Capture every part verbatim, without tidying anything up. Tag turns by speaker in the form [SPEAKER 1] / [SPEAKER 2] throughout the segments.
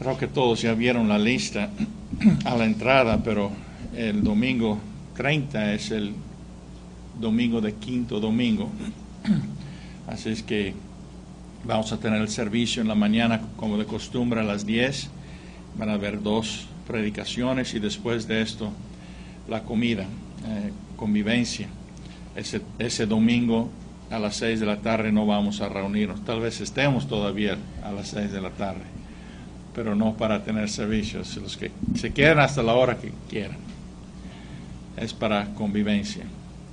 [SPEAKER 1] Creo que todos ya vieron la lista a la entrada, pero el domingo treinta es el domingo de quinto domingo. Así es que vamos a tener el servicio en la mañana como de costumbre a las diez. Van a haber dos predicaciones y después de esto la comida, eh, convivencia. Ese, ese domingo a las seis de la tarde no vamos a reunirnos. Tal vez estemos todavía a las seis de la tarde, pero no para tener servicios. Los que se quedan hasta la hora que quieran. Es para convivencia.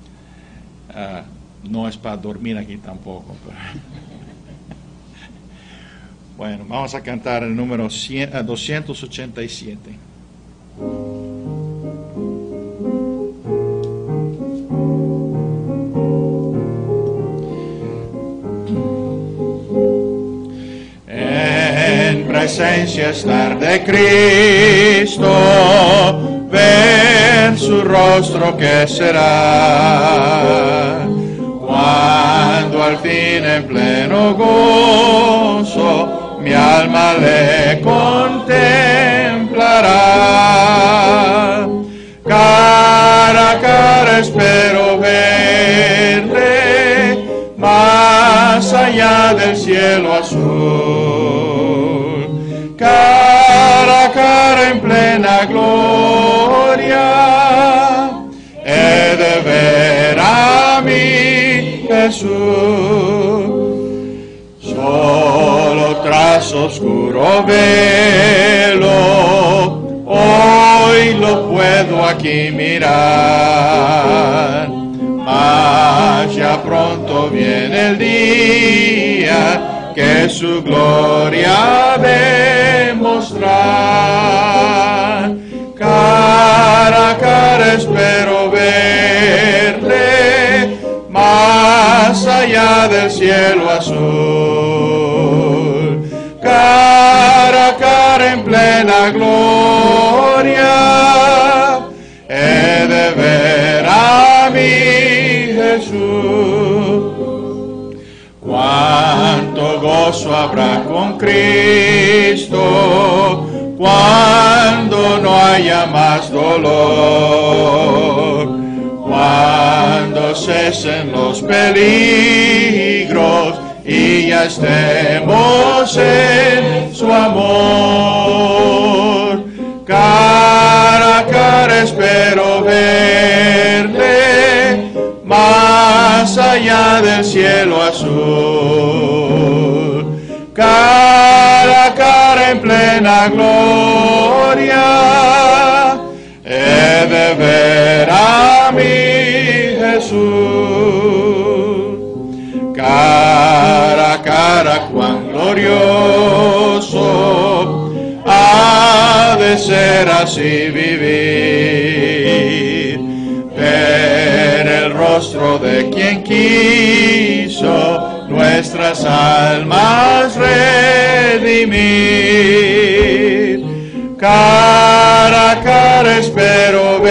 [SPEAKER 1] Uh, no es para dormir aquí tampoco. Pero bueno, vamos a cantar el número cien, uh, doscientos ochenta y siete. En presencia estar de Cristo, ver su rostro que será, cuando al fin en pleno gozo mi alma le contemplará. Cara a cara espero verle, más allá del cielo azul. Cara a cara en plena gloria, he de ver a mi Jesús. Solo tras oscuro velo, hoy lo puedo aquí mirar, mas ya pronto viene el día que su gloria demostrar. Cara a cara espero verle, más allá del cielo azul. Cara a cara en plena gloria, he de ver a mi Jesús. Cuánto gozo habrá con Cristo cuando no haya más dolor, cuando cesen los peligros y ya estemos en su amor. Cara a cara espero verle, más allá del cielo azul. Cara a cara en plena gloria, he de ver a mi Jesús. Cara a cara cuán glorioso ha de ser así vivir, ver el rostro de quien quiso nuestras almas redimir. Cara a cara espero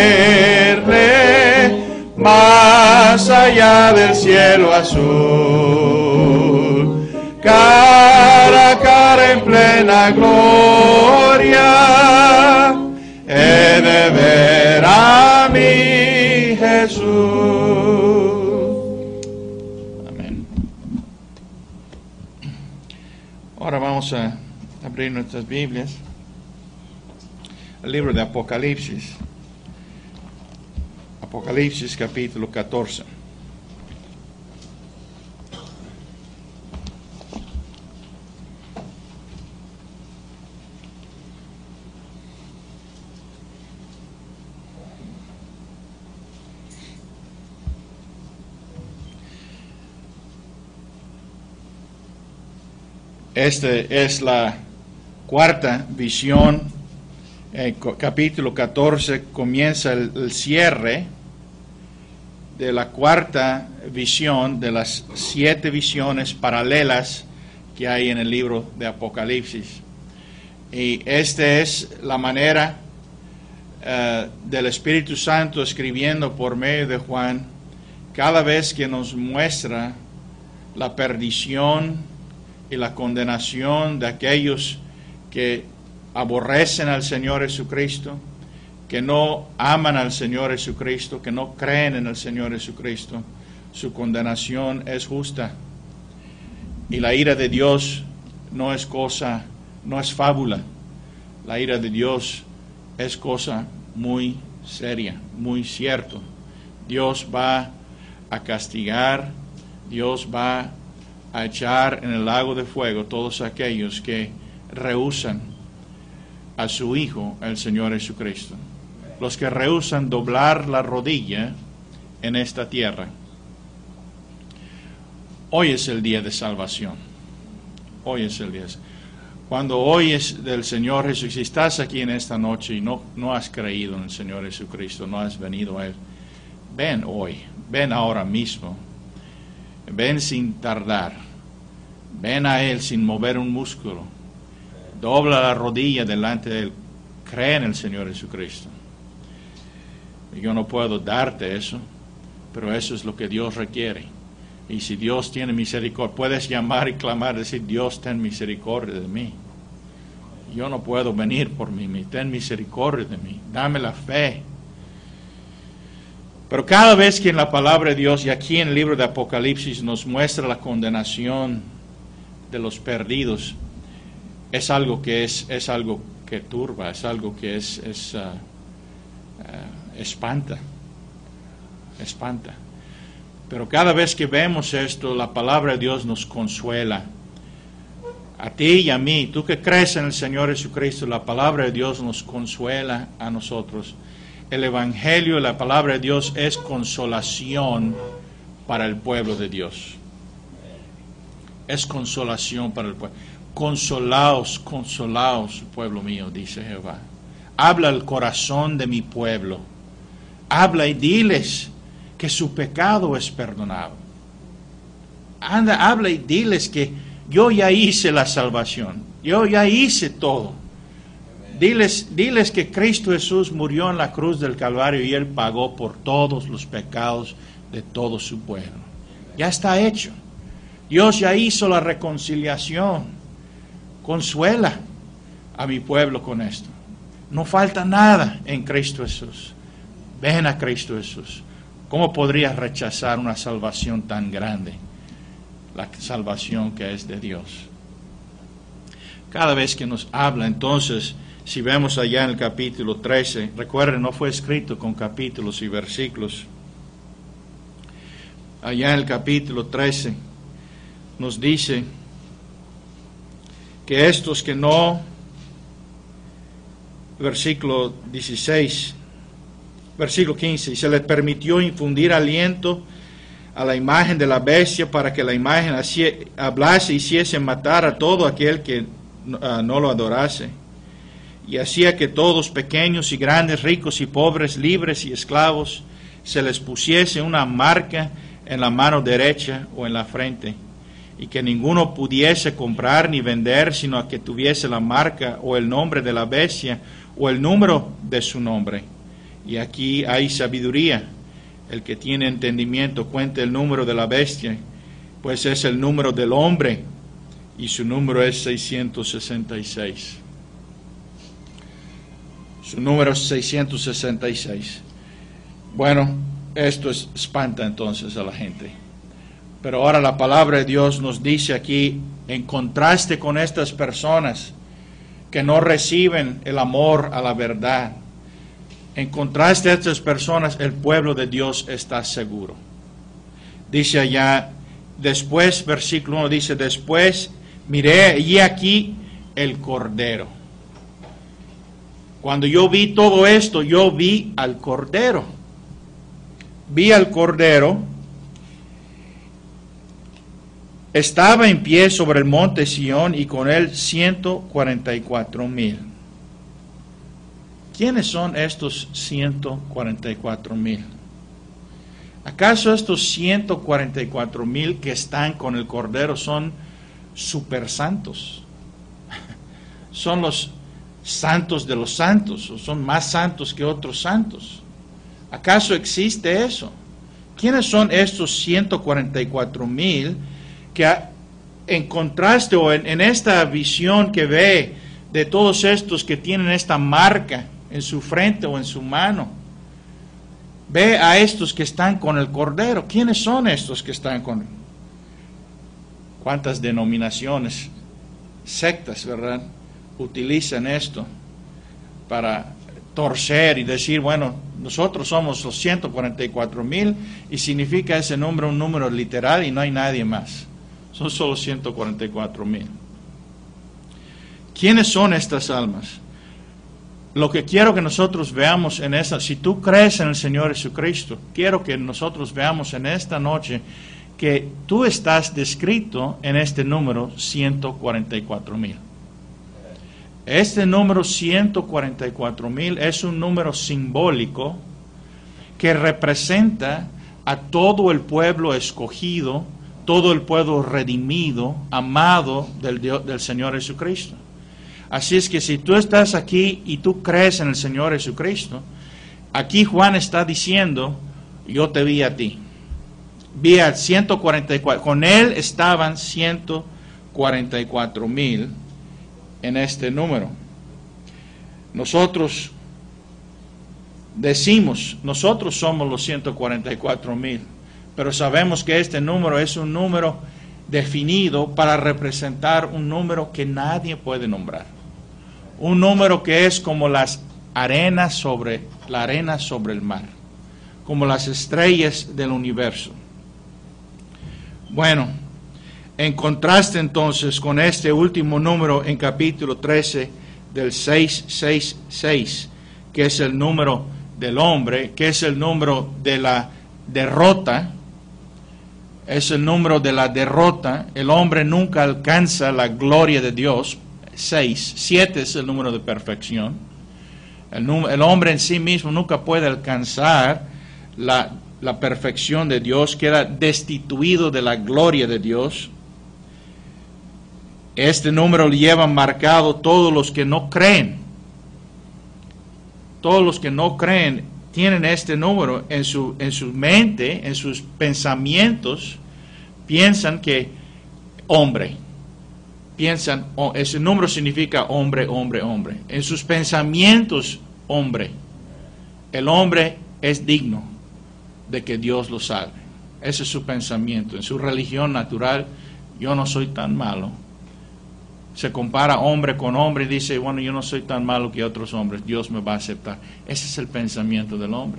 [SPEAKER 1] verle, más allá del cielo azul. Cara a cara en plena gloria, he de ver a mi Jesús. Ahora vamos a abrir nuestras Biblias al libro de Apocalipsis. Apocalipsis capítulo catorce. Esta es la cuarta visión. El capítulo catorce comienza el, el cierre de la cuarta visión de las siete visiones paralelas que hay en el libro de Apocalipsis. Y esta es la manera uh, del Espíritu Santo escribiendo por medio de Juan cada vez que nos muestra la perdición y la condenación de aquellos que aborrecen al Señor Jesucristo, que no aman al Señor Jesucristo, que no creen en el Señor Jesucristo, su condenación es justa. Y la ira de Dios no es cosa, no es fábula. La ira de Dios es cosa muy seria, muy cierto. Dios va a castigar, Dios va a echar en el lago de fuego todos aquellos que rehúsan a su Hijo, el Señor Jesucristo. Los que rehúsan doblar la rodilla en esta tierra. Hoy es el día de salvación. Hoy es el día. Cuando oyes del Señor Jesús, si estás aquí en esta noche y no, no has creído en el Señor Jesucristo, no has venido a Él, ven hoy, ven ahora mismo, ven sin tardar, ven a Él sin mover un músculo, dobla la rodilla delante de Él, cree en el Señor Jesucristo. Yo no puedo darte eso, pero eso es lo que Dios requiere. Y si Dios tiene misericordia, puedes llamar y clamar, decir, Dios, ten misericordia de mí. Yo no puedo venir por mí, ten misericordia de mí, dame la fe. Pero cada vez que en la palabra de Dios, y aquí en el libro de Apocalipsis, nos muestra la condenación de los perdidos, es algo que es, es algo que turba, es algo que es, es uh, uh, espanta, espanta. Pero cada vez que vemos esto, la palabra de Dios nos consuela. A ti y a mí, tú que crees en el Señor Jesucristo, la palabra de Dios nos consuela a nosotros. El Evangelio, la palabra de Dios es consolación para el pueblo de Dios. Es consolación para el pueblo. Consolaos, consolaos, pueblo mío, dice Jehová. Habla el corazón de mi pueblo. Habla y diles que su pecado es perdonado. Anda, habla y diles que yo ya hice la salvación. Yo ya hice todo. Diles, diles que Cristo Jesús murió en la cruz del Calvario y Él pagó por todos los pecados de todo su pueblo. Ya está hecho. Dios ya hizo la reconciliación. Consuela a mi pueblo con esto. No falta nada en Cristo Jesús. Ven a Cristo Jesús. ¿Cómo podrías rechazar una salvación tan grande? La salvación que es de Dios. Cada vez que nos habla, entonces, si vemos allá en el capítulo trece, recuerden, no fue escrito con capítulos y versículos. Allá en el capítulo trece nos dice que estos que no, versículo dieciséis, versículo quince, y se les permitió infundir aliento a la imagen de la bestia para que la imagen hablase y hiciese matar a todo aquel que uh, no lo adorase. Y hacía que todos, pequeños y grandes, ricos y pobres, libres y esclavos, se les pusiese una marca en la mano derecha o en la frente, y que ninguno pudiese comprar ni vender, sino que tuviese la marca o el nombre de la bestia o el número de su nombre. Y aquí hay sabiduría. El que tiene entendimiento cuente el número de la bestia, pues es el número del hombre, y su número es seiscientos sesenta y seis. Su número es seiscientos sesenta y seis. Bueno, esto es, espanta entonces a la gente. Pero ahora la palabra de Dios nos dice aquí, en contraste con estas personas que no reciben el amor a la verdad, en contraste a estas personas, el pueblo de Dios está seguro. Dice allá, después, versículo uno dice, después miré y aquí el Cordero. Cuando yo vi todo esto, yo vi al Cordero. Vi al Cordero. Estaba en pie sobre el monte Sión y con él ciento cuarenta y cuatro mil. ¿Quiénes son estos ciento cuarenta y cuatro mil? ¿Acaso estos ciento cuarenta y cuatro mil que están con el Cordero son super santos? ¿Son los santos de los santos o son más santos que otros santos? ¿Acaso existe eso? ¿Quiénes son estos ciento cuarenta y cuatro mil que en contraste o en, en esta visión que ve de todos estos que tienen esta marca en su frente o en su mano. Ve a estos que están con el Cordero. ¿Quiénes son estos que están con él? ¿Cuántas denominaciones, sectas, verdad, utilizan esto para torcer y decir, bueno, nosotros somos los ciento cuarenta y cuatro mil y significa ese número un número literal y no hay nadie más? Son solo ciento cuarenta y cuatro mil. ¿Quiénes son estas almas? Lo que quiero que nosotros veamos en esta, si tú crees en el Señor Jesucristo, quiero que nosotros veamos en esta noche que tú estás descrito en este número ciento cuarenta y cuatro mil. Este número ciento cuarenta y cuatro mil es un número simbólico que representa a todo el pueblo escogido, todo el pueblo redimido, amado del, Dios, del Señor Jesucristo. Así es que si tú estás aquí y tú crees en el Señor Jesucristo, aquí Juan está diciendo, yo te vi a ti. Vi a ciento cuarenta y cuatro, con él estaban ciento cuarenta y cuatro mil en este número. Nosotros decimos, nosotros somos los ciento cuarenta y cuatro mil, pero sabemos que este número es un número definido para representar un número que nadie puede nombrar. Un número que es como las arenas sobre, la arena sobre el mar, como las estrellas del universo. Bueno, en contraste entonces con este último número en capítulo trece del seiscientos sesenta y seis, que es el número del hombre, que es el número de la derrota, es el número de la derrota. El hombre nunca alcanza la gloria de Dios. Seis, siete es el número de perfección. El, el hombre en sí mismo nunca puede alcanzar la, la perfección de Dios, queda destituido de la gloria de Dios. Este número lleva marcado todos los que no creen. Todos los que no creen tienen este número en su, en su mente, en sus pensamientos, piensan que hombre. Piensan, oh, ese número significa hombre, hombre, hombre. En sus pensamientos, hombre. El hombre es digno de que Dios lo salve. Ese es su pensamiento. En su religión natural, yo no soy tan malo. Se compara hombre con hombre y dice, bueno, yo no soy tan malo que otros hombres, Dios me va a aceptar. Ese es el pensamiento del hombre.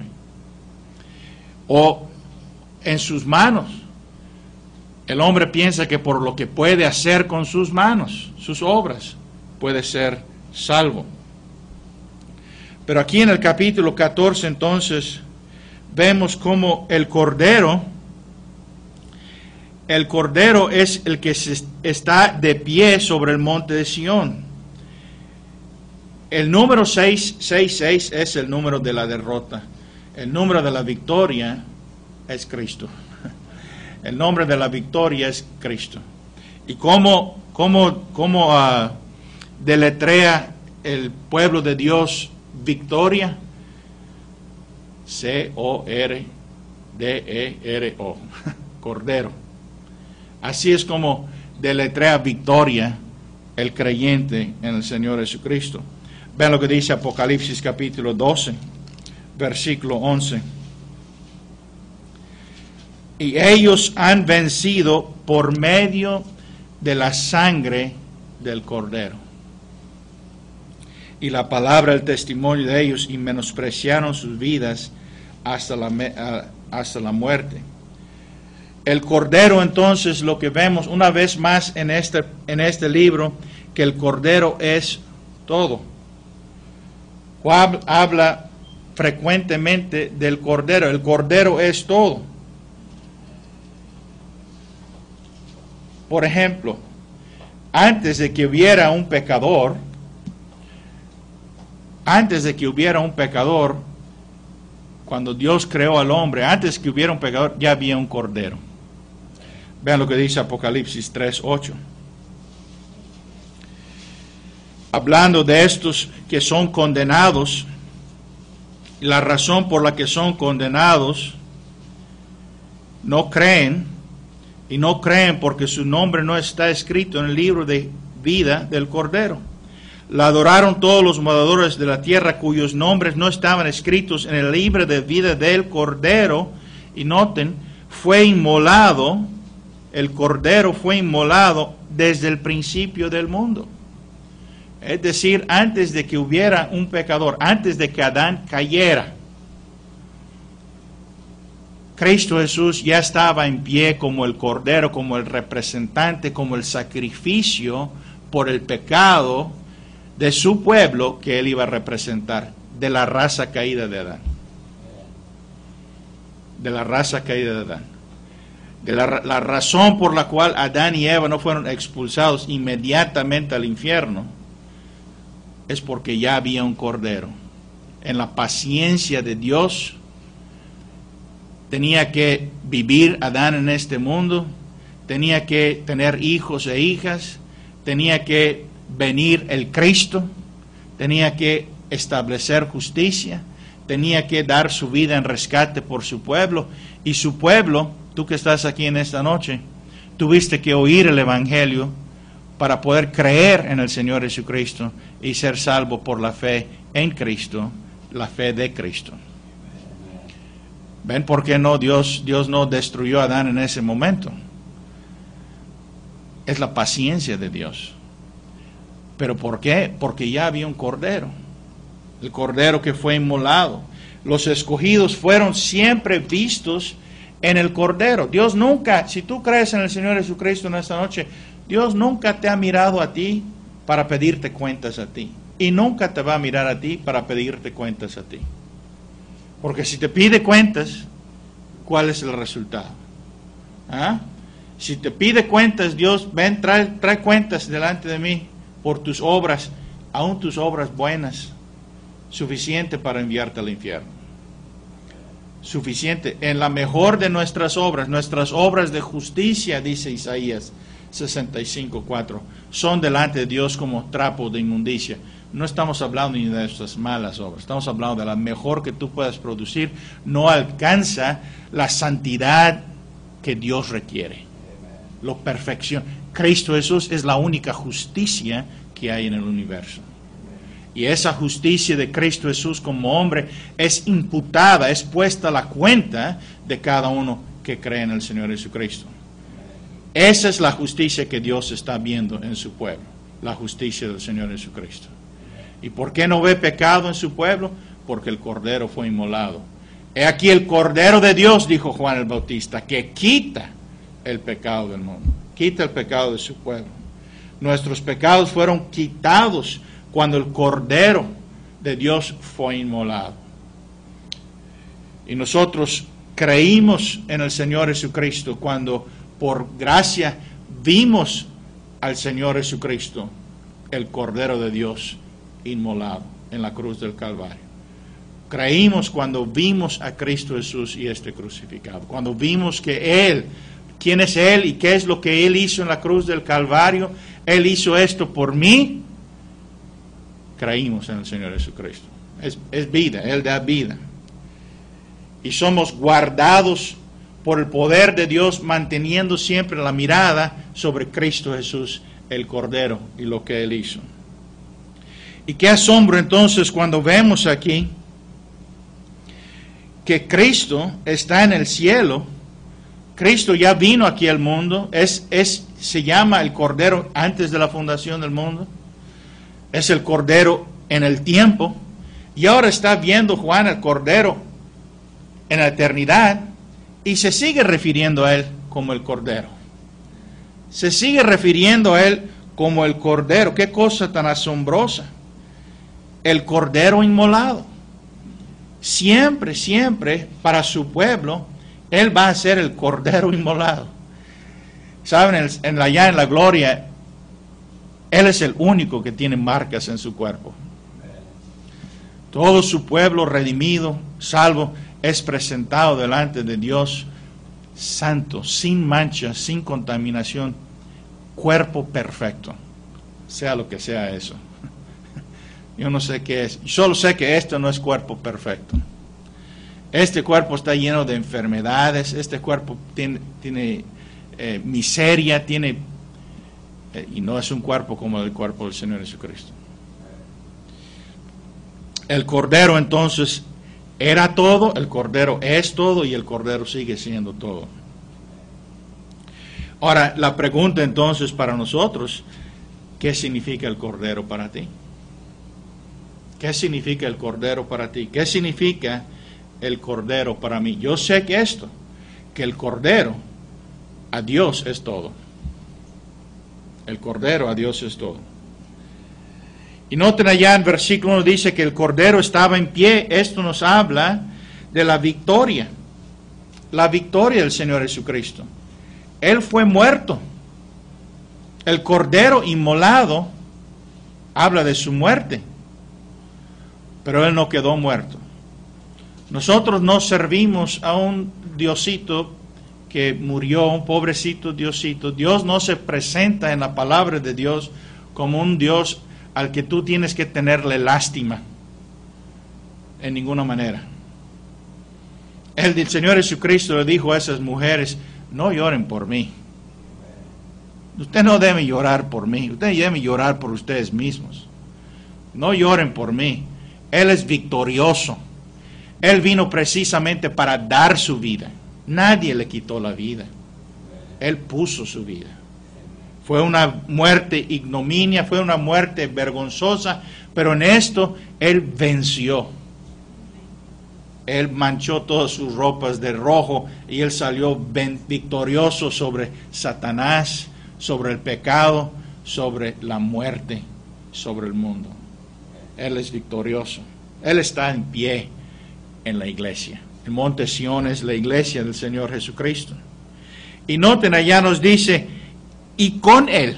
[SPEAKER 1] O en sus manos. El hombre piensa que por lo que puede hacer con sus manos, sus obras, puede ser salvo. Pero aquí en el capítulo catorce, entonces, vemos cómo el Cordero, el Cordero es el que se está de pie sobre el monte de Sión. El número seiscientos sesenta y seis es el número de la derrota. El número de la victoria es Cristo. El nombre de la victoria es Cristo. ¿Y cómo, cómo, cómo uh, deletrea el pueblo de Dios victoria? C O R D E R O. Cordero. Así es como deletrea victoria el creyente en el Señor Jesucristo. Vean lo que dice Apocalipsis capítulo doce, versículo once. Y ellos han vencido por medio de la sangre del Cordero y la palabra del testimonio de ellos, y menospreciaron sus vidas hasta la, hasta la muerte. El Cordero, entonces, lo que vemos una vez más en este, en este libro, que el Cordero es todo. Juan habla frecuentemente del Cordero. El Cordero es todo. Por ejemplo, antes de que hubiera un pecador, antes de que hubiera un pecador, cuando Dios creó al hombre, antes que hubiera un pecador, ya había un Cordero. Vean lo que dice Apocalipsis tres ocho. Hablando de estos que son condenados, la razón por la que son condenados, no creen, y no creen porque su nombre no está escrito en el libro de vida del Cordero. La adoraron todos los moradores de la tierra cuyos nombres no estaban escritos en el libro de vida del Cordero. Y noten, fue inmolado, el Cordero fue inmolado desde el principio del mundo. Es decir, antes de que hubiera un pecador, antes de que Adán cayera, Cristo Jesús ya estaba en pie como el Cordero, como el representante, como el sacrificio por el pecado de su pueblo que él iba a representar, de la raza caída de Adán. De la raza caída de Adán. De la, la razón por la cual Adán y Eva no fueron expulsados inmediatamente al infierno es porque ya había un Cordero. En la paciencia de Dios tenía que vivir Adán en este mundo, tenía que tener hijos e hijas, tenía que venir el Cristo, tenía que establecer justicia, tenía que dar su vida en rescate por su pueblo, y su pueblo, tú que estás aquí en esta noche, tuviste que oír el Evangelio para poder creer en el Señor Jesucristo y ser salvo por la fe en Cristo, la fe de Cristo. ¿Ven por qué no Dios, Dios no destruyó a Adán en ese momento? Es la paciencia de Dios. ¿Pero por qué? Porque ya había un Cordero. El Cordero que fue inmolado. Los escogidos fueron siempre vistos en el Cordero. Dios nunca, si tú crees en el Señor Jesucristo en esta noche, Dios nunca te ha mirado a ti para pedirte cuentas a ti. Y nunca te va a mirar a ti para pedirte cuentas a ti. Porque si te pide cuentas, ¿cuál es el resultado? ¿Ah? Si te pide cuentas, Dios, ven, trae, trae cuentas delante de mí por tus obras, aun tus obras buenas, suficiente para enviarte al infierno. Suficiente. En la mejor de nuestras obras, nuestras obras de justicia, dice Isaías sesenta y cinco, cuatro, son delante de Dios como trapo de inmundicia. No estamos hablando ni de estas malas obras, estamos hablando de la mejor que tú puedas producir. No alcanza la santidad que Dios requiere. La perfección. Cristo Jesús es la única justicia que hay en el universo. Y esa justicia de Cristo Jesús como hombre es imputada, es puesta a la cuenta de cada uno que cree en el Señor Jesucristo. Esa es la justicia que Dios está viendo en su pueblo, la justicia del Señor Jesucristo. ¿Y por qué no ve pecado en su pueblo? Porque el Cordero fue inmolado. He aquí el Cordero de Dios, dijo Juan el Bautista, que quita el pecado del mundo, quita el pecado de su pueblo. Nuestros pecados fueron quitados cuando el Cordero de Dios fue inmolado. Y nosotros creímos en el Señor Jesucristo cuando por gracia vimos al Señor Jesucristo, el Cordero de Dios, inmolado en la cruz del Calvario. Creímos cuando vimos a Cristo Jesús y este crucificado, cuando vimos que Él, quién es Él y qué es lo que Él hizo en la cruz del Calvario. Él hizo esto por mí. Creímos en el Señor Jesucristo. Es, es vida, Él da vida. Y somos guardados por el poder de Dios, manteniendo siempre la mirada sobre Cristo Jesús, el Cordero, y lo que Él hizo. Y qué asombro entonces cuando vemos aquí que Cristo está en el cielo. Cristo ya vino aquí al mundo. Es, es, se llama el Cordero antes de la fundación del mundo. Es el Cordero en el tiempo. Y ahora está viendo Juan el Cordero en la eternidad. Y se sigue refiriendo a Él como el Cordero. Se sigue refiriendo a Él como el Cordero. Qué cosa tan asombrosa. El Cordero inmolado. Siempre, siempre, para su pueblo, Él va a ser el Cordero inmolado. Saben, en la, ya en la gloria, Él es el único que tiene marcas en su cuerpo. Todo su pueblo redimido, salvo, es presentado delante de Dios santo, sin mancha, sin contaminación, cuerpo perfecto, sea lo que sea eso. Yo no sé qué es, solo sé que esto no es cuerpo perfecto. Este cuerpo está lleno de enfermedades, este cuerpo tiene, tiene eh, miseria, tiene, eh, y no es un cuerpo como el cuerpo del Señor Jesucristo. El Cordero entonces era todo, el Cordero es todo y el Cordero sigue siendo todo. Ahora, la pregunta entonces para nosotros, ¿qué significa el Cordero para ti? ¿Qué significa el Cordero para ti? ¿Qué significa el Cordero para mí? Yo sé que esto, que el Cordero a Dios es todo. El Cordero a Dios es todo. Y noten allá en versículo uno dice que el Cordero estaba en pie. Esto nos habla de la victoria. La victoria del Señor Jesucristo. Él fue muerto. El Cordero inmolado habla de su muerte. Pero Él no quedó muerto. Nosotros no servimos a un Diosito que murió, un pobrecito Diosito. Dios no se presenta en la palabra de Dios como un Dios al que tú tienes que tenerle lástima. En ninguna manera. El, el Señor Jesucristo le dijo a esas mujeres, no lloren por mí. Usted no debe llorar por mí. Usted debe llorar por ustedes mismos. No lloren por mí. Él es victorioso. Él vino precisamente para dar su vida. Nadie le quitó la vida. Él puso su vida. Fue una muerte ignominia, fue una muerte vergonzosa, pero en esto Él venció. Él manchó todas sus ropas de rojo y Él salió victorioso sobre Satanás, sobre el pecado, sobre la muerte, sobre el mundo. Él es victorioso. Él está en pie en la iglesia. El monte Sión es la iglesia del Señor Jesucristo. Y noten, allá nos dice, y con Él,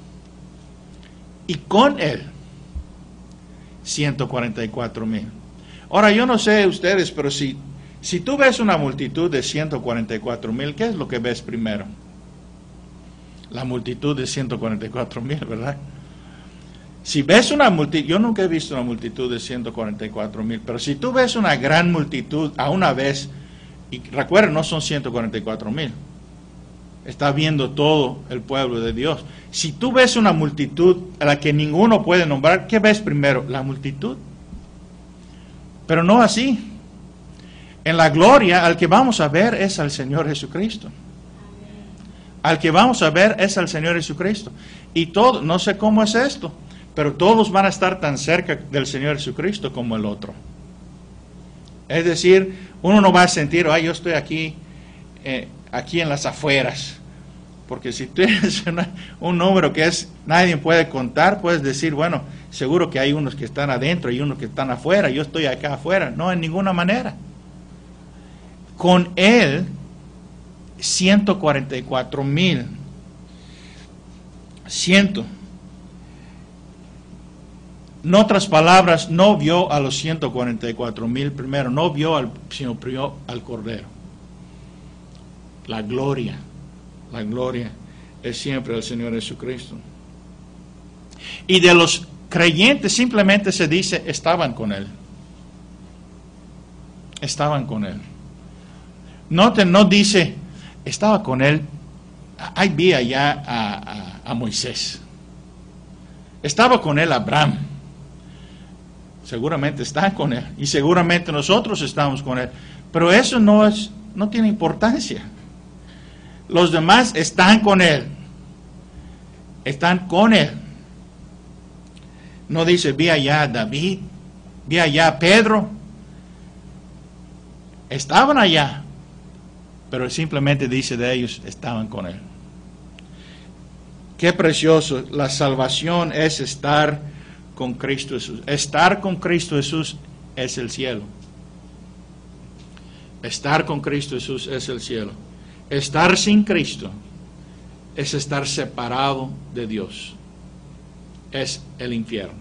[SPEAKER 1] y con Él, ciento cuarenta y cuatro mil. Ahora, yo no sé ustedes, pero si, si tú ves una multitud de ciento cuarenta y cuatro mil, ¿qué es lo que ves primero? La multitud de ciento cuarenta y cuatro mil, ¿verdad? Si ves una multitud, yo nunca he visto una multitud de ciento cuarenta y cuatro mil, pero si tú ves una gran multitud a una vez, y recuerden, no son ciento cuarenta y cuatro mil, está viendo todo el pueblo de Dios. Si tú ves una multitud a la que ninguno puede nombrar, ¿qué ves primero? La multitud. Pero no así. En la gloria, al que vamos a ver es al Señor Jesucristo. Al que vamos a ver es al Señor Jesucristo. Y todo, no sé cómo es esto, pero todos van a estar tan cerca del Señor Jesucristo como el otro. Es decir, uno no va a sentir, ay, yo estoy aquí, eh, aquí en las afueras. Porque si tienes una, un número que es nadie puede contar, puedes decir, bueno, seguro que hay unos que están adentro y unos que están afuera, yo estoy acá afuera. No, en ninguna manera. Con Él, ciento cuarenta y cuatro mil. Ciento. En otras palabras, no vio a los ciento cuarenta y cuatro mil primero, no vio al, sino vio al Cordero. La gloria, la gloria es siempre el Señor Jesucristo. Y de los creyentes simplemente se dice, estaban con Él. Estaban con Él. Noten, no dice, estaba con Él. Ahí vi allá a, a, a Moisés. Estaba con Él Abraham. Seguramente está con Él. Y seguramente nosotros estamos con Él. Pero eso no es, no tiene importancia. Los demás están con Él. Están con Él. No dice, vi allá a David, vi allá a Pedro. Estaban allá. Pero simplemente dice de ellos, estaban con Él. Qué precioso. La salvación es estar con Cristo Jesús. Estar con Cristo Jesús es el cielo. Estar con Cristo Jesús es el cielo. Estar sin Cristo es estar separado de Dios. Es el infierno.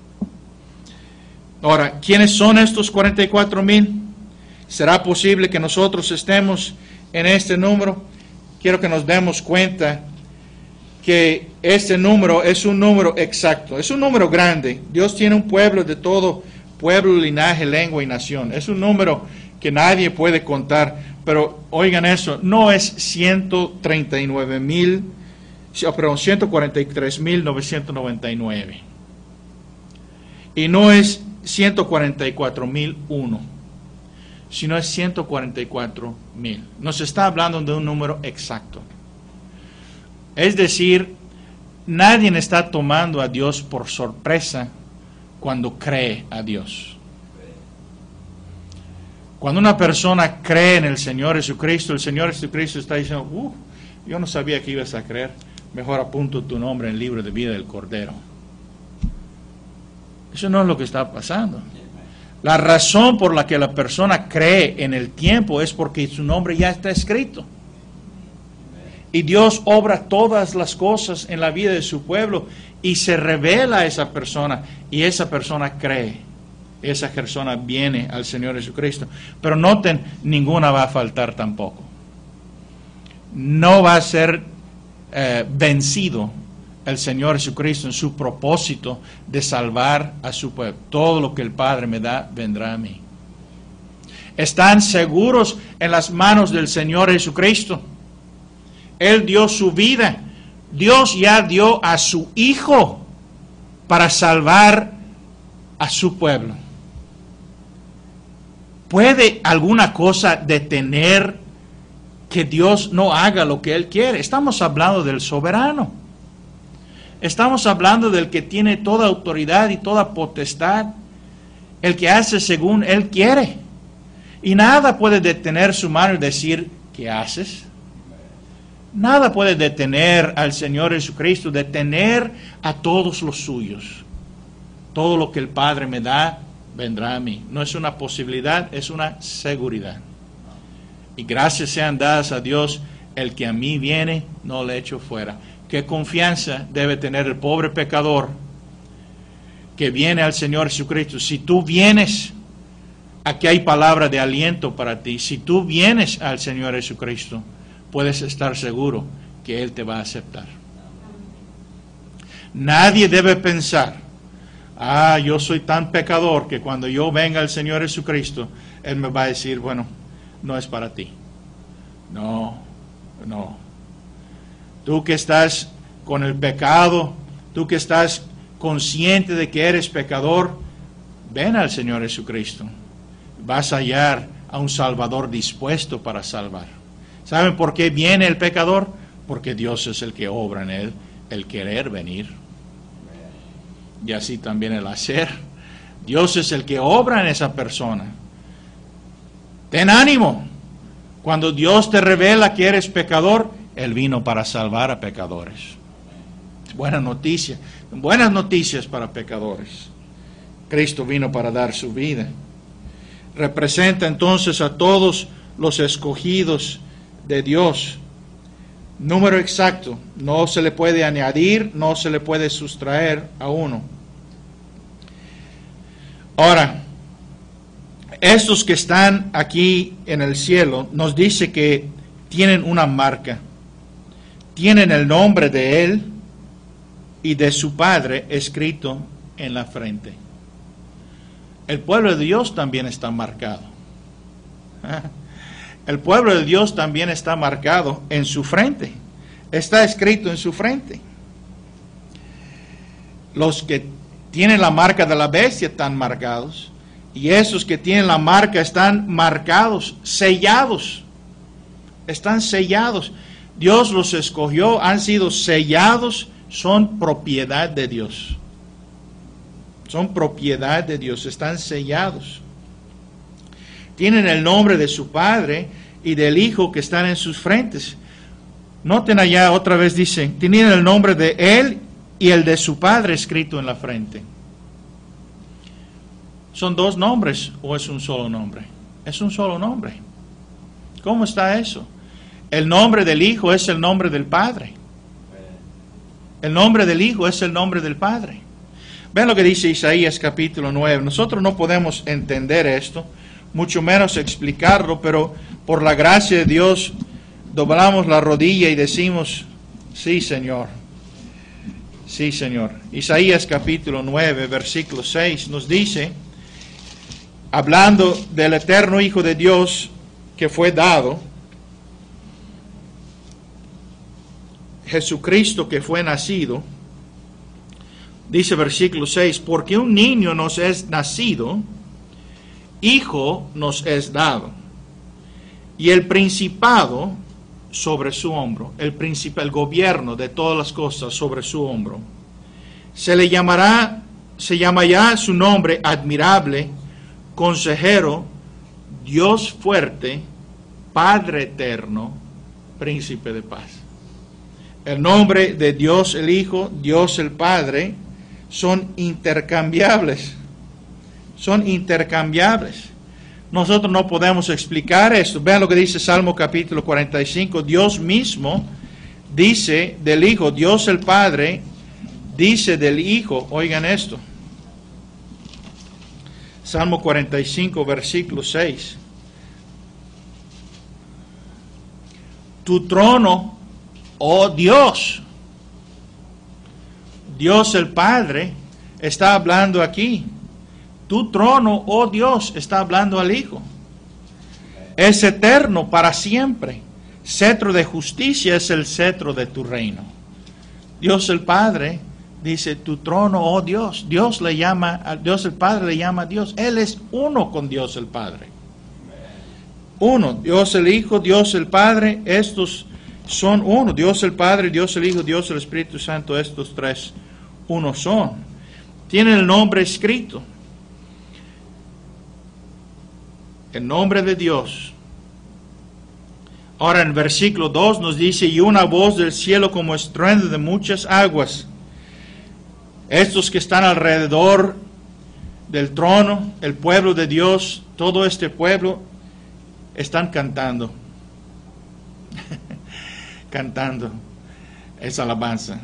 [SPEAKER 1] Ahora, ¿quiénes son estos cuarenta y cuatro mil? ¿Será posible que nosotros estemos en este número? Quiero que nos demos cuenta que este número es un número exacto. Es un número grande. Dios tiene un pueblo de todo pueblo, linaje, lengua y nación. Es un número que nadie puede contar. Pero oigan eso, no es ciento treinta y nueve mil, perdón, ciento cuarenta y tres mil novecientos noventa y nueve. Y no es ciento cuarenta y cuatro mil uno, sino es ciento cuarenta y cuatro mil. Nos está hablando de un número exacto. Es decir, nadie está tomando a Dios por sorpresa cuando cree a Dios. Cuando una persona cree en el Señor Jesucristo, el Señor Jesucristo está diciendo, uh, yo no sabía que ibas a creer, mejor apunto tu nombre en el libro de vida del Cordero. Eso no es lo que está pasando. La razón por la que la persona cree en el tiempo es porque su nombre ya está escrito. Y Dios obra todas las cosas en la vida de su pueblo y se revela a esa persona y esa persona cree. Esa persona viene al Señor Jesucristo. Pero noten, ninguna va a faltar tampoco. No va a ser eh, vencido el Señor Jesucristo en su propósito de salvar a su pueblo. Todo lo que el Padre me da, vendrá a mí. Están seguros en las manos del Señor Jesucristo. Él dio su vida. Dios ya dio a su Hijo para salvar a su pueblo. ¿Puede alguna cosa detener que Dios no haga lo que Él quiere? Estamos hablando del soberano. Estamos hablando del que tiene toda autoridad y toda potestad. El que hace según Él quiere. Y nada puede detener su mano y decir, ¿qué haces? Nada puede detener al Señor Jesucristo, detener a todos los suyos. Todo lo que el Padre me da, vendrá a mí. No es una posibilidad, es una seguridad. Y gracias sean dadas a Dios, el que a mí viene, no le echo fuera. ¿Qué confianza debe tener el pobre pecador que viene al Señor Jesucristo? Si tú vienes, aquí hay palabra de aliento para ti. Si tú vienes al Señor Jesucristo, puedes estar seguro que Él te va a aceptar. Nadie debe pensar, ah, yo soy tan pecador que cuando yo venga al Señor Jesucristo, Él me va a decir, bueno, no es para ti. No, no. Tú que estás con el pecado, tú que estás consciente de que eres pecador, ven al Señor Jesucristo. Vas a hallar a un Salvador dispuesto para salvar. ¿Saben por qué viene el pecador? Porque Dios es el que obra en él, el querer venir. Y así también el hacer. Dios es el que obra en esa persona. Ten ánimo. Cuando Dios te revela que eres pecador, Él vino para salvar a pecadores. Buena noticia. Buenas noticias para pecadores. Cristo vino para dar su vida. Representa entonces a todos los escogidos de Dios. Número exacto. No se le puede añadir, no se le puede sustraer a uno. Ahora, estos que están aquí en el cielo, nos dice que tienen una marca. Tienen el nombre de Él y de su Padre escrito en la frente. El pueblo de Dios también está marcado. El pueblo de Dios también está marcado en su frente. Está escrito en su frente. Los que tienen la marca de la bestia están marcados. Y esos que tienen la marca están marcados, sellados. Están sellados. Dios los escogió, han sido sellados, son propiedad de Dios. Son propiedad de Dios, están sellados. Tienen el nombre de su Padre y del Hijo que están en sus frentes. Noten allá, otra vez dice, tienen el nombre de Él y el de su Padre escrito en la frente. ¿Son dos nombres o es un solo nombre? Es un solo nombre. ¿Cómo está eso? El nombre del Hijo es el nombre del Padre. El nombre del Hijo es el nombre del Padre. Ven lo que dice Isaías capítulo nueve. Nosotros no podemos entender esto, mucho menos explicarlo, pero por la gracia de Dios doblamos la rodilla y decimos, sí, Señor. Sí, Señor. Isaías capítulo nueve, versículo seis nos dice, hablando del eterno Hijo de Dios que fue dado, Jesucristo que fue nacido, Dice versículo seis, porque un niño nos es nacido, hijo nos es dado, y el principado sobre su hombro, el principal, el gobierno de todas las cosas sobre su hombro. Se le llamará, se llamará su nombre admirable, consejero, Dios fuerte, Padre eterno, príncipe de paz. El nombre de Dios el Hijo, Dios el Padre, son intercambiables. Son intercambiables. Nosotros no podemos explicar esto. Vean lo que dice Salmo capítulo cuarenta y cinco. Dios mismo dice del Hijo, Dios el Padre dice del Hijo. Oigan esto. Salmo cuarenta y cinco, versículo seis. Tu trono, oh Dios. Dios el Padre está hablando aquí. Tu trono, oh Dios, está hablando al Hijo. Es eterno para siempre. Cetro de justicia es el cetro de tu reino. Dios el Padre dice, tu trono, oh Dios. Dios le llama, a Dios el Padre le llama a Dios. Él es uno con Dios el Padre. Uno, Dios el Hijo, Dios el Padre, estos son uno. Dios el Padre, Dios el Hijo, Dios el Espíritu Santo, estos tres uno son. Tienen el nombre escrito. El nombre de Dios. Ahora en el versículo dos nos dice, y una voz del cielo como estruendo de muchas aguas. Estos que están alrededor del trono, el pueblo de Dios, todo este pueblo, están cantando. Cantando. Es alabanza.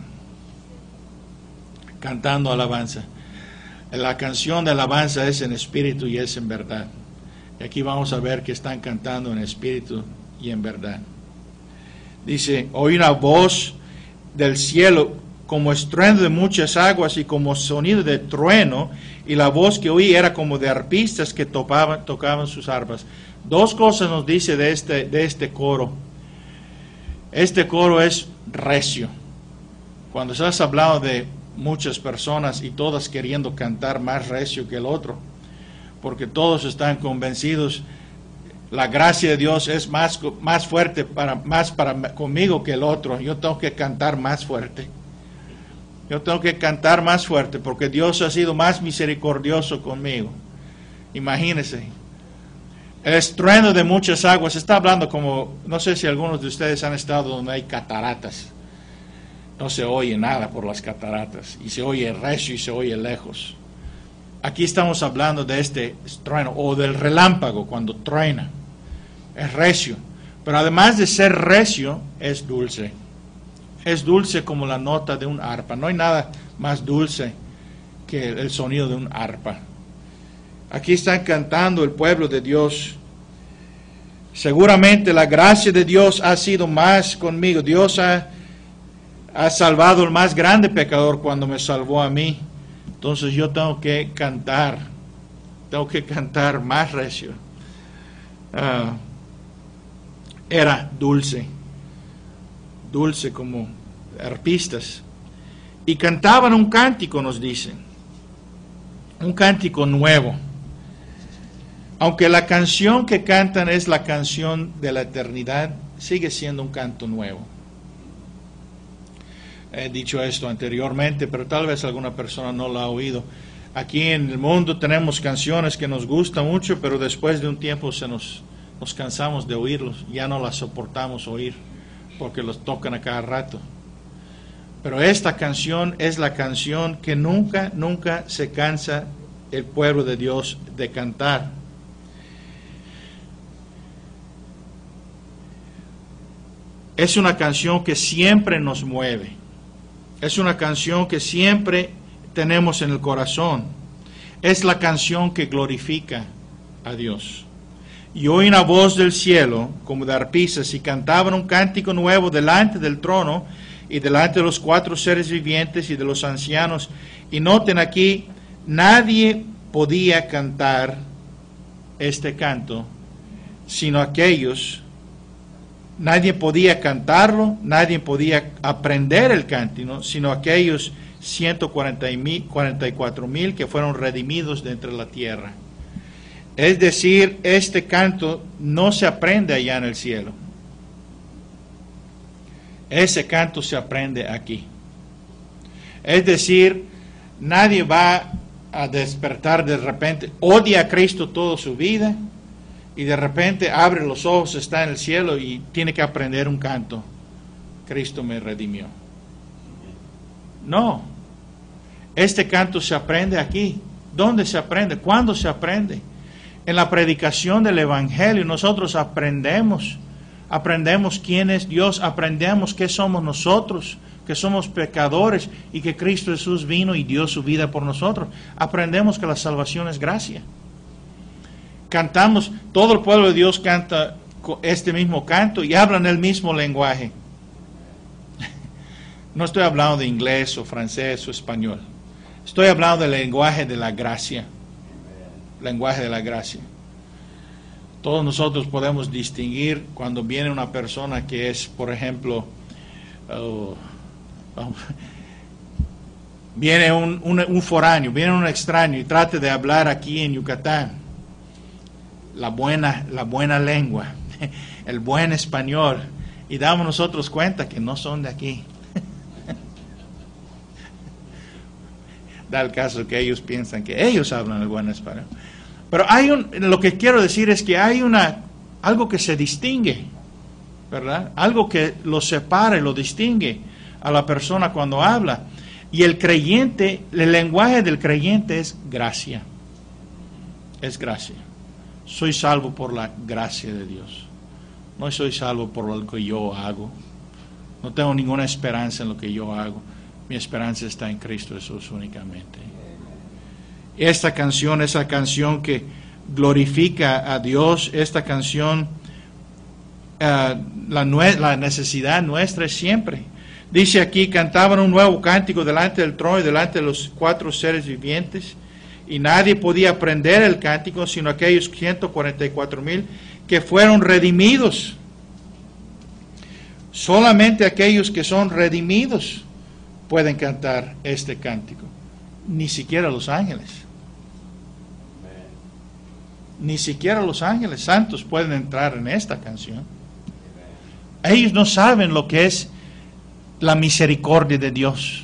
[SPEAKER 1] Cantando alabanza. La canción de alabanza es en espíritu y es en verdad. Y aquí vamos a ver que están cantando en espíritu y en verdad. Dice, oí una voz del cielo como estruendo de muchas aguas y como sonido de trueno, y la voz que oí era como de arpistas que tocaban, tocaban sus arpas. Dos cosas nos dice de este, de este coro. Este coro es recio. Cuando estás hablando de muchas personas y todas queriendo cantar más recio que el otro, porque todos están convencidos, la gracia de Dios es más, más fuerte para, más para conmigo que el otro. Yo tengo que cantar más fuerte. Yo tengo que cantar más fuerte porque Dios ha sido más misericordioso conmigo. Imagínense. El estruendo de muchas aguas. Está hablando como, no sé si algunos de ustedes han estado donde hay cataratas. No se oye nada por las cataratas. Y se oye recio y se oye lejos. Aquí estamos hablando de este trueno o del relámpago cuando truena. Es recio. Pero además de ser recio, es dulce. Es dulce como la nota de un arpa. No hay nada más dulce que el sonido de un arpa. Aquí están cantando el pueblo de Dios. Seguramente la gracia de Dios ha sido más conmigo. Dios ha, ha salvado al más grande pecador cuando me salvó a mí. Entonces yo tengo que cantar. Tengo que cantar más recio. Uh, era dulce. Dulce como arpistas. Y cantaban un cántico, nos dicen. Un cántico nuevo. Aunque la canción que cantan es la canción de la eternidad, sigue siendo un canto nuevo. He dicho esto anteriormente, pero tal vez alguna persona no lo ha oído. Aquí en el mundo tenemos canciones que nos gustan mucho, pero después de un tiempo se nos, nos cansamos de oírlos. Ya no las soportamos oír, porque los tocan a cada rato. Pero esta canción es la canción que nunca, nunca se cansa el pueblo de Dios de cantar. Es una canción que siempre nos mueve. Es una canción que siempre tenemos en el corazón. Es la canción que glorifica a Dios. Y oí una voz del cielo, como de arpistas, y cantaban un cántico nuevo delante del trono, y delante de los cuatro seres vivientes y de los ancianos. Y noten aquí, nadie podía cantar este canto, sino aquellos. Nadie podía cantarlo, nadie podía aprender el cántico, sino aquellos ciento cuarenta y cuatro mil que fueron redimidos de entre la tierra. Es decir, este canto no se aprende allá en el cielo. Ese canto se aprende aquí. Es decir, nadie va a despertar de repente, odia a Cristo toda su vida y de repente abre los ojos, está en el cielo y tiene que aprender un canto. Cristo me redimió. No. Este canto se aprende aquí. ¿Dónde se aprende? ¿Cuándo se aprende? En la predicación del Evangelio nosotros aprendemos, aprendemos quién es Dios, aprendemos qué somos nosotros, que somos pecadores y que Cristo Jesús vino y dio su vida por nosotros. Aprendemos que la salvación es gracia. Cantamos, todo el pueblo de Dios canta este mismo canto y hablan el mismo lenguaje. No estoy hablando de inglés o francés o español. Estoy hablando del lenguaje de la gracia. Lenguaje de la gracia. Todos nosotros podemos distinguir cuando viene una persona que es, por ejemplo, uh, um, viene un, un, un foráneo, viene un extraño y trata de hablar aquí en Yucatán la buena, la buena lengua, el buen español, y damos nosotros cuenta que no son de aquí. Da el caso que ellos piensan que ellos hablan el buen español. Pero hay un, lo que quiero decir es que hay una, algo que se distingue, ¿verdad? Algo que lo separa y lo distingue a la persona cuando habla. Y el creyente, el lenguaje del creyente es gracia. Es gracia. Soy salvo por la gracia de Dios. No soy salvo por lo que yo hago. No tengo ninguna esperanza en lo que yo hago. Mi esperanza está en Cristo Jesús únicamente. Esta canción es la canción que glorifica a Dios. Esta canción, uh, la, la necesidad nuestra es siempre. Dice aquí, cantaban un nuevo cántico delante del trono y delante de los cuatro seres vivientes. Y nadie podía aprender el cántico sino aquellos ciento cuarenta y cuatro mil que fueron redimidos. Solamente aquellos que son redimidos pueden cantar este cántico. Ni siquiera los ángeles. Ni siquiera los ángeles santos pueden entrar en esta canción. Ellos no saben lo que es la misericordia de Dios.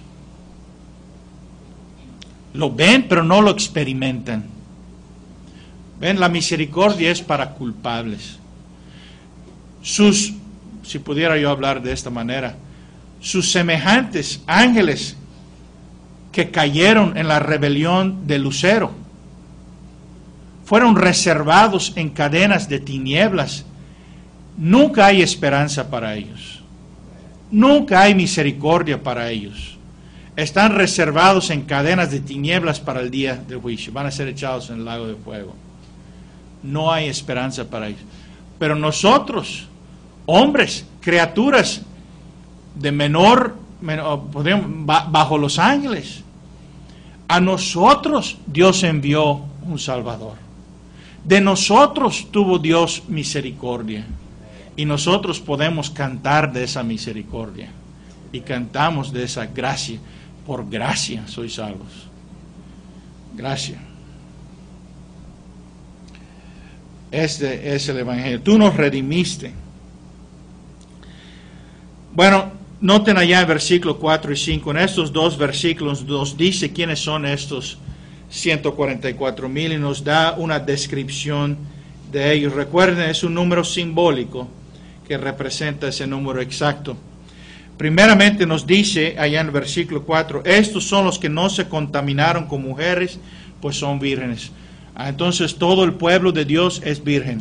[SPEAKER 1] Lo ven, pero no lo experimentan. Ven, la misericordia es para culpables. Sus, si pudiera yo hablar de esta manera, sus semejantes ángeles que cayeron en la rebelión de Lucero fueron reservados en cadenas de tinieblas. Nunca hay esperanza para ellos. Nunca hay misericordia para ellos. Están reservados en cadenas de tinieblas para el día del juicio. Van a ser echados en el lago de fuego. No hay esperanza para ellos. Pero nosotros, hombres, criaturas de menor, menor bajo los ángeles, a nosotros Dios envió un Salvador. De nosotros tuvo Dios misericordia. Y nosotros podemos cantar de esa misericordia. Y cantamos de esa gracia. Por gracia sois salvos. Gracia. Este es el Evangelio. Tú nos redimiste. Bueno, noten allá en versículos cuatro y cinco. En estos dos versículos nos dice quiénes son estos ciento cuarenta y cuatro mil y nos da una descripción de ellos. Recuerden, es un número simbólico que representa ese número exacto. Primeramente nos dice allá en el versículo cuatro, estos son los que no se contaminaron con mujeres, pues son vírgenes. Ah, entonces todo el pueblo de Dios es virgen.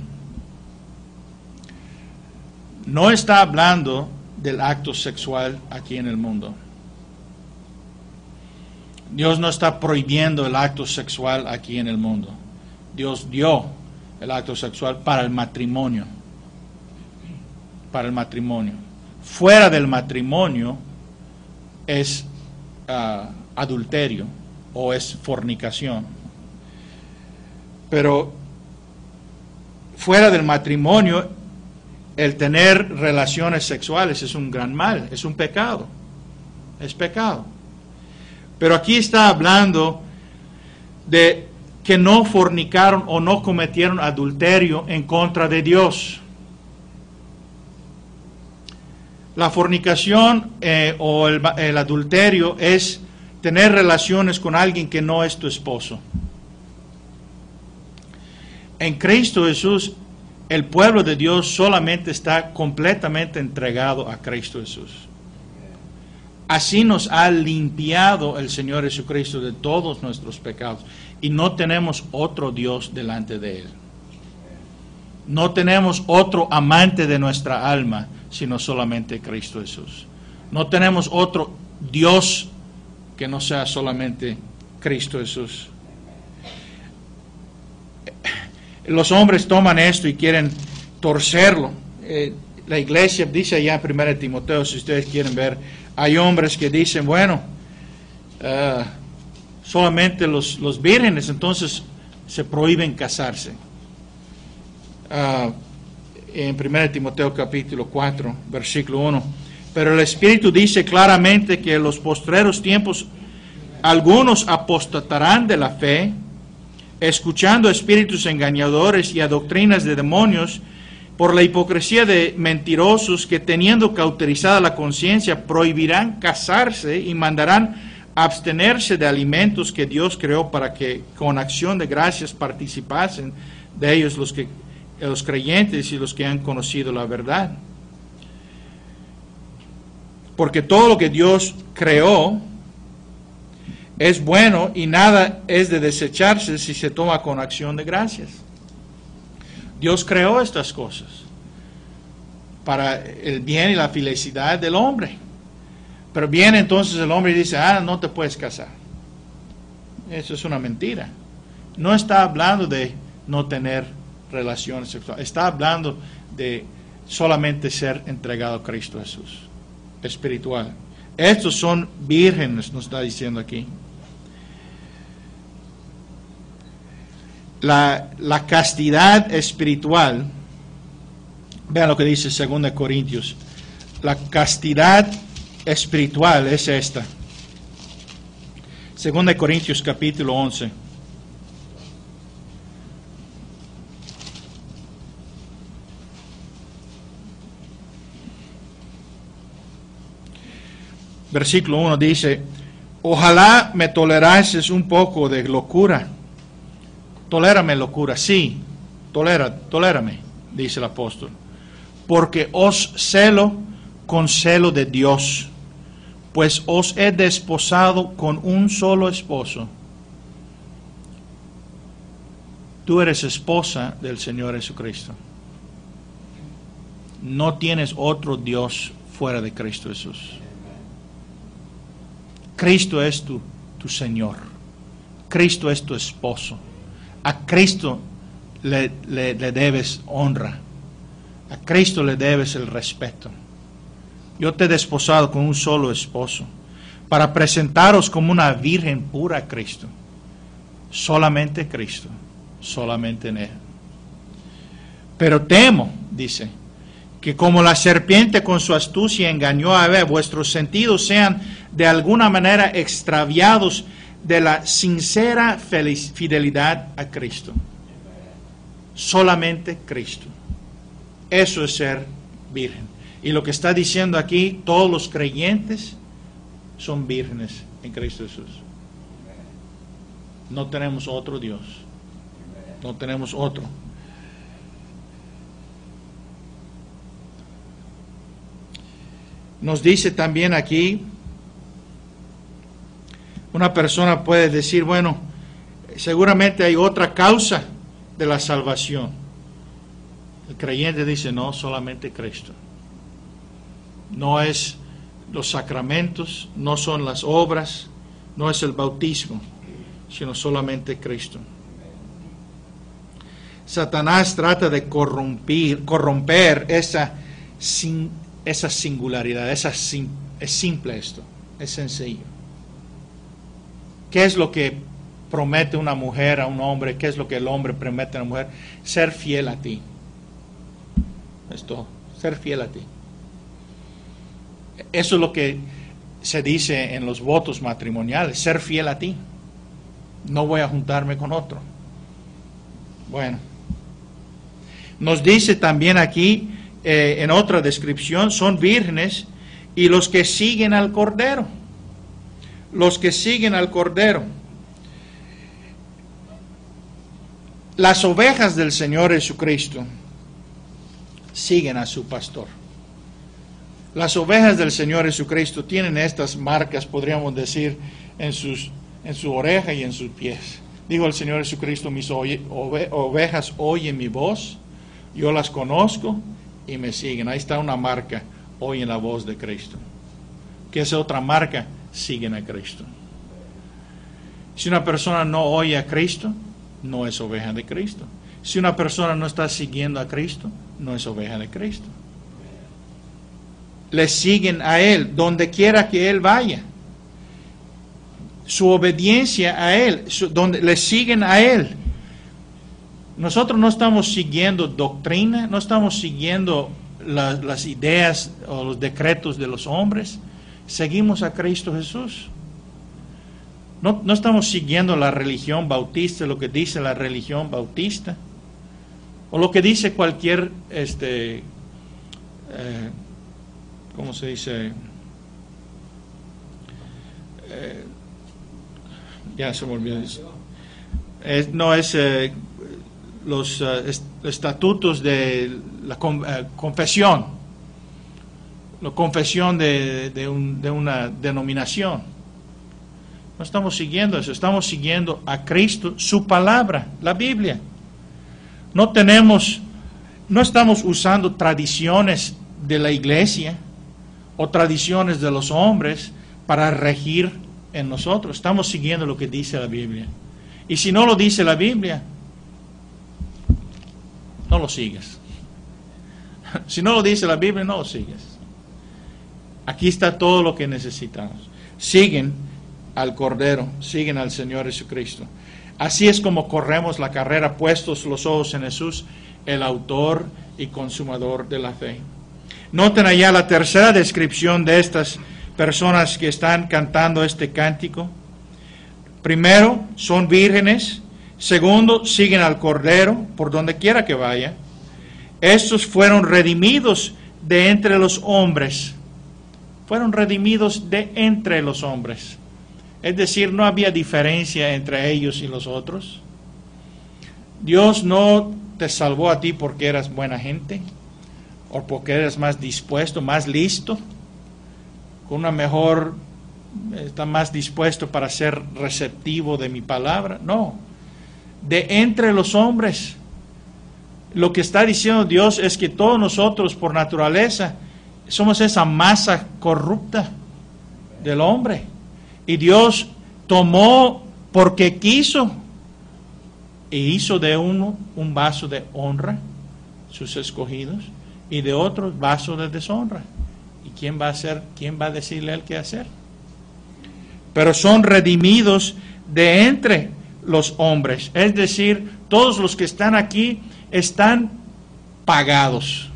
[SPEAKER 1] No está hablando del acto sexual aquí en el mundo. Dios no está prohibiendo el acto sexual aquí en el mundo. Dios dio el acto sexual para el matrimonio. Para el matrimonio. Fuera del matrimonio es uh, adulterio o es fornicación. Pero fuera del matrimonio, el tener relaciones sexuales es un gran mal, es un pecado. Es pecado. Pero aquí está hablando de que no fornicaron o no cometieron adulterio en contra de Dios. La fornicación eh, o el, el adulterio es tener relaciones con alguien que no es tu esposo. En Cristo Jesús, el pueblo de Dios solamente está completamente entregado a Cristo Jesús. Así nos ha limpiado el Señor Jesucristo de todos nuestros pecados. Y no tenemos otro Dios delante de Él. No tenemos otro amante de nuestra alma, sino solamente Cristo Jesús. No tenemos otro Dios que no sea solamente Cristo Jesús. Los hombres toman esto y quieren torcerlo. Eh, la iglesia dice allá en primera de Timoteo, si ustedes quieren ver, hay hombres que dicen, bueno, uh, solamente los, los vírgenes, entonces se prohíben casarse. Uh, en primera de Timoteo capítulo cuatro, versículo uno. Pero el Espíritu dice claramente que en los postreros tiempos algunos apostatarán de la fe, escuchando espíritus engañadores y a doctrinas de demonios, por la hipocresía de mentirosos que, teniendo cauterizada la conciencia, prohibirán casarse y mandarán abstenerse de alimentos que Dios creó para que con acción de gracias participasen de ellos los, que, los creyentes y los que han conocido la verdad. Porque todo lo que Dios creó es bueno y nada es de desecharse si se toma con acción de gracias. Dios creó estas cosas para el bien y la felicidad del hombre. Pero viene entonces el hombre y dice, ah, no te puedes casar. Eso es una mentira. No está hablando de no tener relaciones sexuales. Está hablando de solamente ser entregado a Cristo Jesús. Espiritual. Estos son vírgenes, nos está diciendo aquí. La, la castidad espiritual, vean lo que dice segunda de Corintios, la castidad espiritual es esta. segunda de Corintios capítulo once. Versículo uno dice, ojalá me tolerases un poco de locura. Tolérame locura, sí, tolera, tolérame, dice el apóstol, porque os celo con celo de Dios, pues os he desposado con un solo esposo. Tú eres esposa del Señor Jesucristo. No tienes otro Dios fuera de Cristo Jesús. Cristo es tu, tu Señor. Cristo es tu esposo. A Cristo le, le, le debes honra. A Cristo le debes el respeto. Yo te he desposado con un solo esposo para presentaros como una virgen pura a Cristo. Solamente Cristo. Solamente en Él. Pero temo, dice, que como la serpiente con su astucia engañó a Eva, vuestros sentidos sean de alguna manera extraviados de la sincera fidelidad a Cristo. Solamente Cristo. Eso es ser virgen. Y lo que está diciendo aquí, todos los creyentes son vírgenes en Cristo Jesús. No tenemos otro Dios. No tenemos otro. Nos dice también aquí, una persona puede decir, bueno, seguramente hay otra causa de la salvación. El creyente dice, no, solamente Cristo. No es los sacramentos, no son las obras, no es el bautismo, sino solamente Cristo. Satanás trata de corromper, corromper esa, esa singularidad, esa sim, es simple esto, es sencillo. ¿Qué es lo que promete una mujer a un hombre? ¿Qué es lo que el hombre promete a una mujer? Ser fiel a ti. Es todo, ser fiel a ti. Eso es lo que se dice en los votos matrimoniales, ser fiel a ti. No voy a juntarme con otro. Bueno, nos dice también aquí, eh, en otra descripción, son vírgenes y los que siguen al Cordero. Los que siguen al Cordero. Las ovejas del Señor Jesucristo siguen a su pastor. Las ovejas del Señor Jesucristo tienen estas marcas, podríamos decir, en sus en su oreja y en sus pies. Dijo el Señor Jesucristo, mis oye, ove, ovejas oyen mi voz, yo las conozco y me siguen. Ahí está una marca, oyen la voz de Cristo. ¿Qué es otra marca? Siguen a Cristo. Si una persona no oye a Cristo, no es oveja de Cristo. Si una persona no está siguiendo a Cristo, no es oveja de Cristo. Le siguen a Él, donde quiera que Él vaya. Su obediencia a Él, su, donde le siguen a Él. Nosotros no estamos siguiendo doctrina, no estamos siguiendo la, las ideas o los decretos de los hombres. Seguimos a Cristo Jesús. No, no estamos siguiendo la religión bautista, lo que dice la religión bautista, o lo que dice cualquier, este, eh, ¿cómo se dice? Eh, ya se me olvidó eso. Es, no es eh, los uh, est estatutos de la con, uh, confesión, la confesión de, de, un, de una denominación. No estamos siguiendo eso, estamos siguiendo a Cristo, su palabra, la Biblia. No tenemos, no estamos usando tradiciones de la iglesia o tradiciones de los hombres para regir en nosotros. Estamos siguiendo lo que dice la Biblia. Y si no lo dice la Biblia, no lo sigues. Si no lo dice la Biblia, no lo sigues. Aquí está todo lo que necesitamos. Siguen al Cordero, siguen al Señor Jesucristo. Así es como corremos la carrera, puestos los ojos en Jesús, el autor y consumador de la fe. Noten allá la tercera descripción de estas personas que están cantando este cántico. Primero, son vírgenes. Segundo, siguen al Cordero por donde quiera que vaya. Estos fueron redimidos de entre los hombres. Fueron redimidos de entre los hombres. Es decir, no había diferencia entre ellos y los otros. Dios no te salvó a ti porque eras buena gente, o porque eras más dispuesto, más listo, con una mejor, está más dispuesto para ser receptivo de mi palabra. No, de entre los hombres. Lo que está diciendo Dios es que todos nosotros por naturaleza somos esa masa corrupta del hombre. Y Dios tomó porque quiso e hizo de uno un vaso de honra, sus escogidos, y de otro vaso de deshonra. ¿Y quién va a hacer, quién va a decirle a él qué hacer? Pero son redimidos de entre los hombres. Es decir, todos los que están aquí están pagados.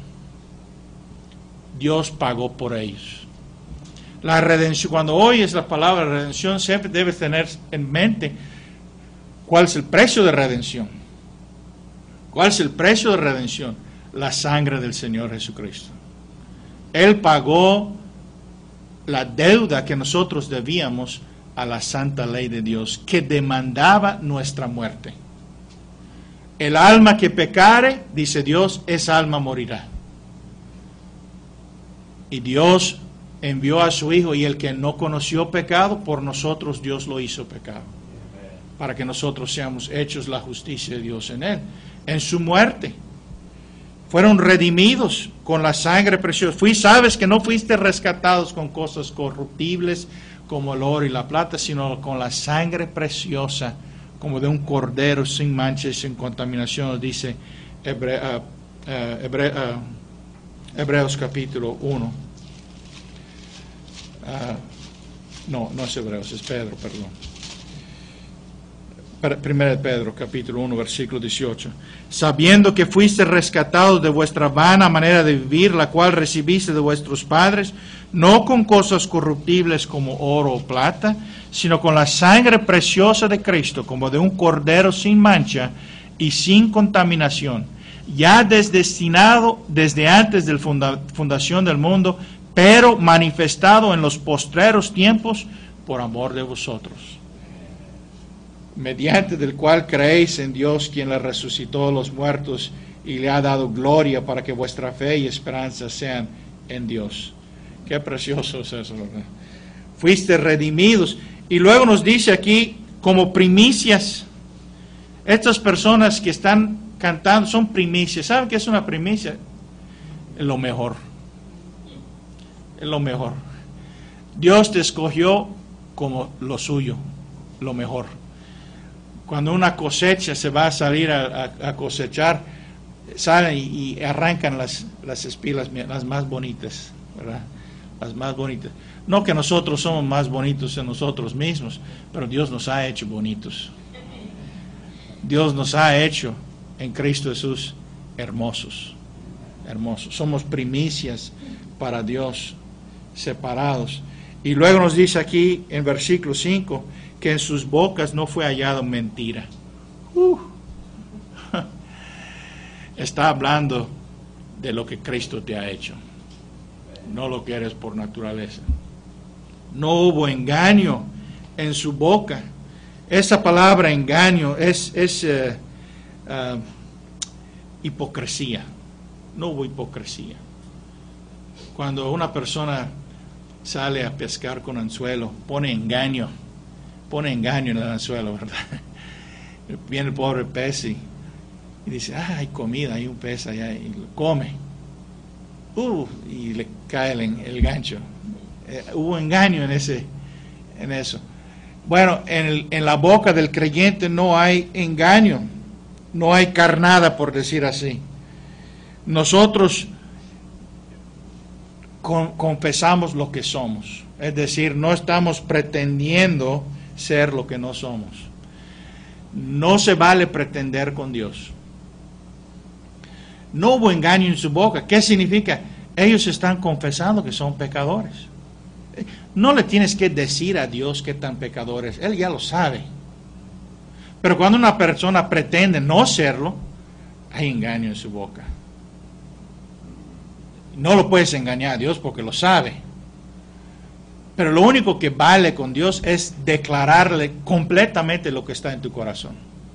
[SPEAKER 1] Dios pagó por ellos. La redención, cuando oyes la palabra redención, siempre debes tener en mente cuál es el precio de redención. ¿Cuál es el precio de redención? La sangre del Señor Jesucristo. Él pagó la deuda que nosotros debíamos a la santa ley de Dios, que demandaba nuestra muerte. El alma que pecare, dice Dios, esa alma morirá. Y Dios envió a su Hijo, y el que no conoció pecado, por nosotros Dios lo hizo pecado, para que nosotros seamos hechos la justicia de Dios en Él. En su muerte fueron redimidos con la sangre preciosa. Fui, sabes que no fuiste rescatados con cosas corruptibles como el oro y la plata, sino con la sangre preciosa, como de un cordero sin mancha y sin contaminación, nos dice Hebre, uh, uh, Hebre, uh, Hebreos capítulo uno. Uh, no, no es Hebreos, es Pedro, perdón. Primera de Pedro, capítulo uno, versículo dieciocho. Sabiendo que fuiste rescatados de vuestra vana manera de vivir, la cual recibiste de vuestros padres, no con cosas corruptibles como oro o plata, sino con la sangre preciosa de Cristo, como de un cordero sin mancha y sin contaminación, ya destinado desde antes de la funda fundación del mundo, pero manifestado en los postreros tiempos por amor de vosotros, mediante del cual creéis en Dios, quien le resucitó de los muertos y le ha dado gloria, para que vuestra fe y esperanza sean en Dios. Qué precioso es eso, ¿verdad? Fuiste redimidos. Y luego nos dice aquí, como primicias, estas personas que están cantando son primicias. ¿Saben qué es una primicia? Es lo mejor. Es lo mejor. Dios te escogió como lo suyo, lo mejor. Cuando una cosecha se va a salir a, a, a cosechar, salen y, y arrancan las, las espigas, las más bonitas, ¿verdad? Las más bonitas. No que nosotros somos más bonitos en nosotros mismos, pero Dios nos ha hecho bonitos. Dios nos ha hecho en Cristo Jesús hermosos, hermosos. Somos primicias para Dios, separados. Y luego nos dice aquí en versículo cinco, que en sus bocas no fue hallada mentira. Uh. Está hablando de lo que Cristo te ha hecho, no lo que eres por naturaleza. No hubo engaño en su boca. Esa palabra engaño es, es uh, uh, hipocresía. No hubo hipocresía. Cuando una persona sale a pescar con anzuelo, pone engaño. Pone engaño en el anzuelo, ¿verdad? Viene el pobre pez y, y dice, ah, hay comida, hay un pez allá, y lo come. Uh, y le cae el, el gancho. Eh, hubo engaño en, ese, en eso. Bueno, en, el, en la boca del creyente no hay engaño, no hay carnada, por decir así. Nosotros con, confesamos lo que somos, es decir, no estamos pretendiendo ser lo que no somos. No se vale pretender con Dios. No hubo engaño en su boca. ¿Qué significa? Ellos están confesando que son pecadores. No le tienes que decir a Dios que tan pecadores. Él ya lo sabe. Pero cuando una persona pretende no serlo, hay engaño en su boca. No lo puedes engañar a Dios porque lo sabe. Pero lo único que vale con Dios es declararle completamente lo que está en tu corazón.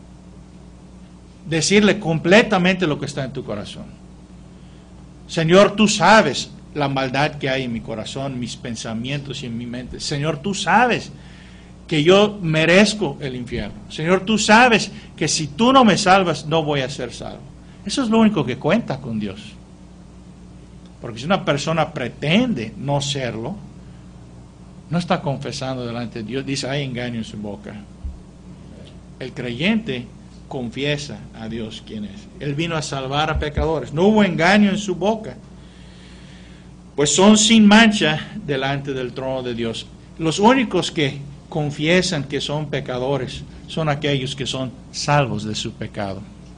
[SPEAKER 1] Decirle completamente lo que está en tu corazón. Señor, tú sabes la maldad que hay en mi corazón, mis pensamientos y en mi mente. Señor, tú sabes que yo merezco el infierno. Señor, tú sabes que si tú no me salvas, no voy a ser salvo. Eso es lo único que cuenta con Dios. Porque si una persona pretende no serlo, no está confesando delante de Dios, dice, hay engaño en su boca. El creyente confiesa a Dios quién es. Él vino a salvar a pecadores. No hubo engaño en su boca. Pues son sin mancha delante del trono de Dios. Los únicos que confiesan que son pecadores son aquellos que son salvos de su pecado.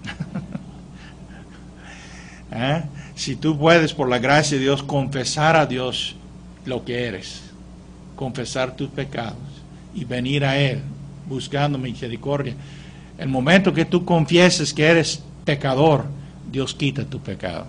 [SPEAKER 1] ¿Eh? Si tú puedes, por la gracia de Dios, confesar a Dios lo que eres, confesar tus pecados y venir a Él buscando misericordia, el momento que tú confieses que eres pecador, Dios quita tu pecado.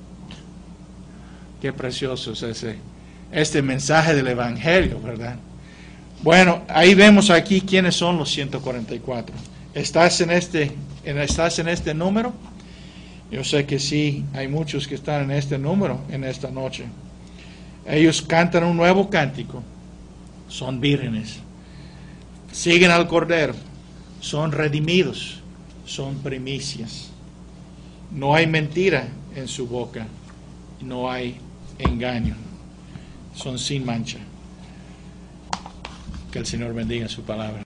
[SPEAKER 1] Qué precioso es ese, este mensaje del Evangelio, ¿verdad? Bueno, ahí vemos aquí quiénes son los ciento cuarenta y cuatro. ¿Estás en este, en, estás en este número? Yo sé que sí, hay muchos que están en este número en esta noche. Ellos cantan un nuevo cántico. Son vírgenes. Siguen al Cordero. Son redimidos. Son primicias. No hay mentira en su boca. No hay engaño. Son sin mancha. Que el Señor bendiga su palabra.